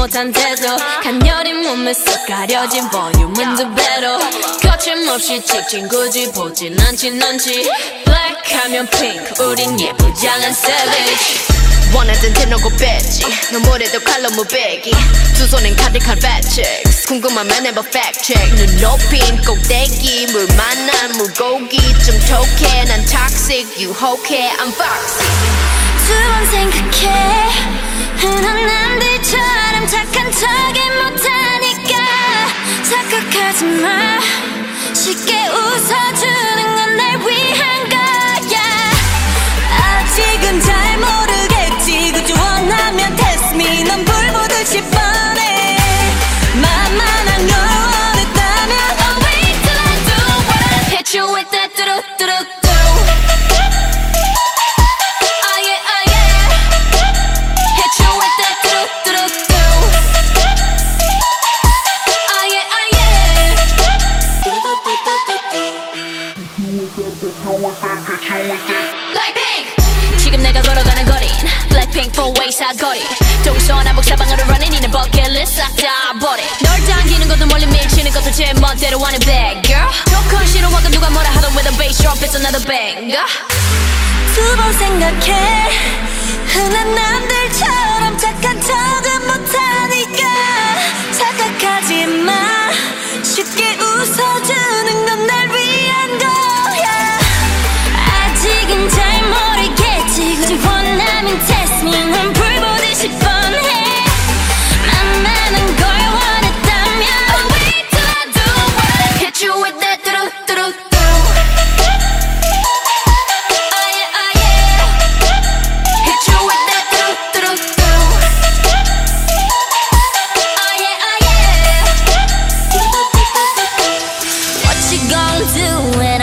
못한 태도 간녀린 몸에 쏙 가려진 볼륨은 두 배로 거침없이 찍힌 굳이 보진 않진 않지 Black 하면 pink 우린 예쁘장한 savage 원하던 대놓고 뺐지 너무래도 칼로 무배기 두 손엔 가득한 fat checks 궁금하면 해봐 fact check 눈 높인 꼭대기 물 만난 물고기 좀 톡해 난 toxic 유혹해 I'm foxy 두 번 생각해 흔한 남들처럼 착한 척이 못하니까 착각하지 마 쉽게 웃어주는 건 날 위한 거야 아직은 잘 모르겠지 그저 원하면 test me 넌 불 보듯이 뻔해 만만한 걸 원했다면 Oh wait till I do what I hit you with that 뚜루뚜루뚜 지금 내가 걸어가는 거린 Blackpink four-way 사거리 동서남북 사방으로 running 이는 버킷리스트 싹 다 버려 널 당기는 것도 멀리 밀치는 것도 제 멋대로 하는 bad girl 조금 싫어하고 누가 뭐라 하던 with a bass drop it's another banger 두 번 생각해 흔한 남들처럼 착한 척은 못하니까 착각하지 마 쉽게 웃어주는 건 날 위한 거야 아직은 잘 모르겠지 굳이 원하면 test me 넌 불 보듯이 뻔해 만만한 걸 원했다면 Oh wait till I do what I hit you with that 뚜루뚜루뚜 Oh yeah oh yeah hit you with that 뚜루뚜루뚜 Oh yeah oh yeah What you gonna do when